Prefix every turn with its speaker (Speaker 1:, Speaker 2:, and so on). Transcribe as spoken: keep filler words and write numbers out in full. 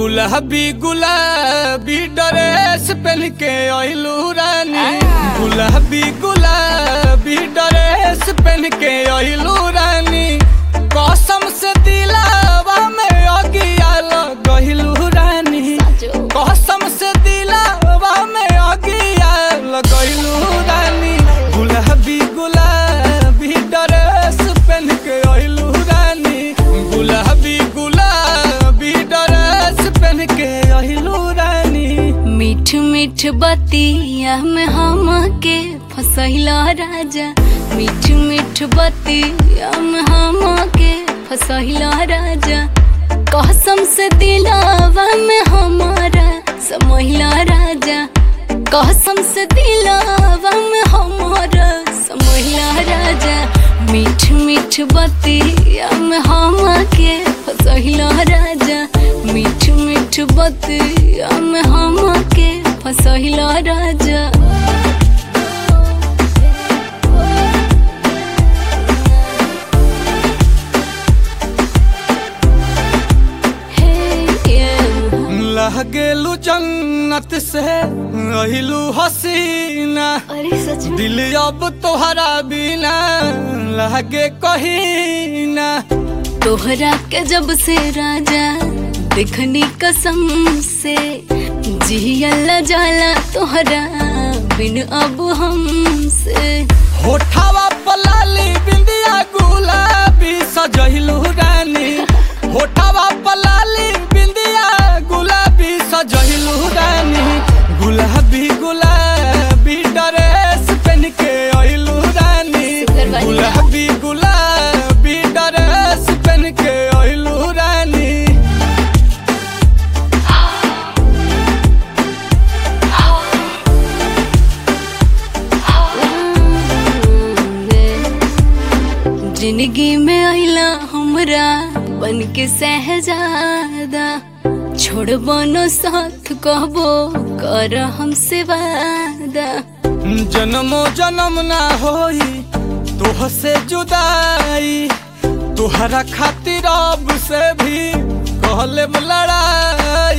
Speaker 1: गुलाबी गुलाबी ड्रेस पहन के आइलू रानी। गुलाबी गुलाबी ड्रेस पहन के आइलू रानी। कसम से दिलावा में अगिया लगइलू रानी। कसम से दिलावा में अगिया लगइलू रानी। गुलाबी गुलाबी ड्रेस पहन के आइलू रानी। गुलाबी गुलाबी ड्रेस पहन के आइलू रानी।
Speaker 2: मीठ मीठ बतिया में हम के फसैला राजा। मीठ मीठ बतिया में हम के फसैला राजा। कसम से दिलावा में हमारा समहिला राजा। कसम से दिलावा में हमारा समहिला राजा। मीठ मीठ बतिया में हम के फसैला राजा। मीठ मीठ बतिया में हम के फसैला राजा।
Speaker 1: लगेलू जन्नत से रहिलू हसीना।
Speaker 2: अरे सच में
Speaker 1: दिल अब तोहरा बिना लगे कहीं ना।
Speaker 2: तोहरा के जब से राजा देखनी कसम से जियल जाला तोहरा बिन अब हमसे।
Speaker 1: होठावा पलाली बिंदिया गुलाबी सजहिलू रानी। होठावा पलाली बिंदिया गुलाबी सजहिलू रानी। गुलाबी गुलाबी ड्रेस पहन के आइलू रानी। गुलाबी गुलाबी ड्रेस पहन के आइलू रानी।
Speaker 2: जिंदगी में आइला हमरा बन के सहजादा। छोड़ बनो साथ कहबो कर हमसे वादा।
Speaker 1: जन्मो जन्म ना होई तोह से जुदाई। तोहरा खातिर अब से भी कहले लड़ाई।